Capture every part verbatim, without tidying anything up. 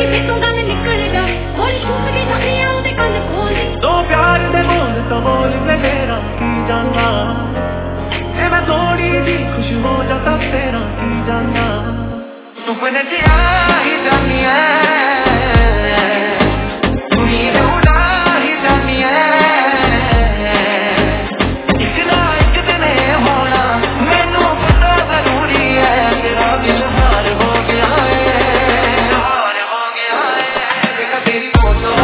तो प्यार दे बोल तो बोल मैं मेरा की जाना ए मैं थोड़ी सी खुश हो जाता तेरा की जाना सुपने च आ ही जानी है उम्मीद उड़ा ही जानी है एक ना एक दिन होना मैनू पता जरूरी है तेरा दिल हार हो गया है हार हो गया है देखा तेरी फोटो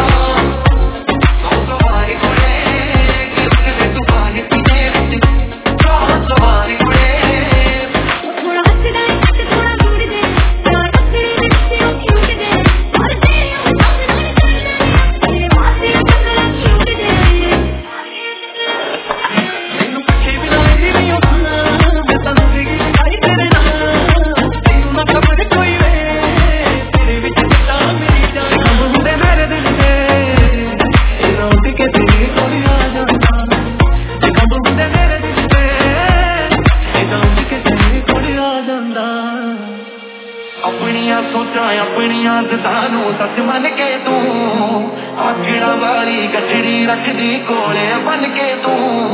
अपनिया सोचा अपनिया गतानू सच मन के तू आखड़ा वाली गठड़ी रख दी कोले बन के तू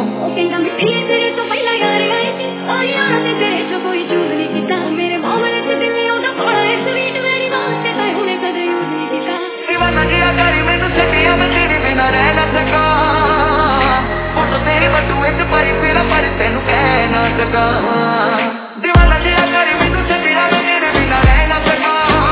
तेरे तो पहला यार आए थी और यार ने तेरे जो कोई चूज नहीं किया मेरे मामले से दिल में उड़ा पड़ा है स्वीट मेरी बात से तय होने कदर यूज नहीं किया दीवाना जिया करी मैं तुझसे पिया मैं तेरे बिना रह ना सका फोटो तेरी बटुए से परी फिर पर तेनू कह ना सका दीवाना जिया करी मैं तुझसे पिया मैं तेरे बिना रह ना सका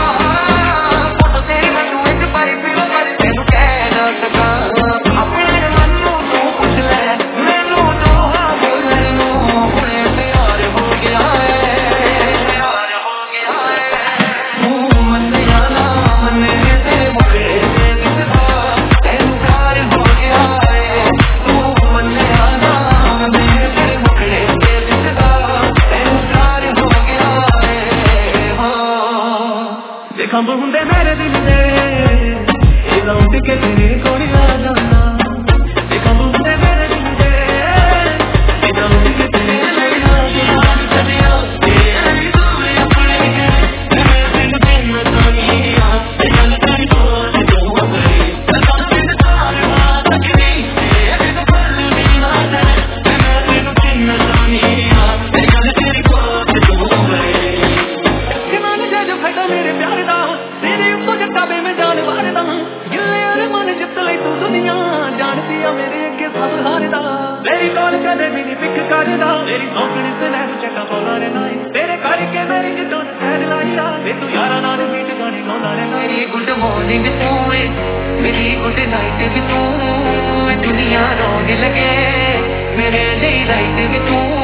फोटो तेरी बटुए से परी फिर पर तेनू कह ना सका अपने मन को तू पूछ ले मैनू तो हाँ बोलने नू हुणे प्यार हो गया है प्यार हो गया है तू मन जाना मन तेरे मुखे दिखदा तेनू प्यार हो गया है तू मन जाना मन तेरे मुखे दिखदा तेनू प्यार हो गया है हाँ देखा बहुंदे मेरे दिल दे ये लौट के तेरे कोल आ जाना देखा बहुंदे मेरे दिल दे ये लौट के तेरे कोल आ जाना चलिया तेरी दूर अपने मैं दिल दिन तानिया चल तेरी कोल जो गई सदा दिन सारे बात करी तेरे तो पल भी ना जाए मैं दिल दिन तानिया चल तेरी कोल जो गई दिमाग जा जो फटा मेरे प्यार दा तेरे ऊपर जटाबे में जान वारदा गिले और मन जित ले तू दुनिया जानती है मेरे अगे सब हारदा मेरी कॉल कदे भी नहीं पिक करदा तेरी सौकड़ी से मैं चक्का बोला रे नाई तेरे करके मेरी जितों सैड लाई रा वे तू यारा नाल बीट गाने गाउंदा रे मेरी गुड मॉर्निंग तू मेरी गुड नाइट भी तू दुनिया रोने लगे मेरे डे लाइट भी तू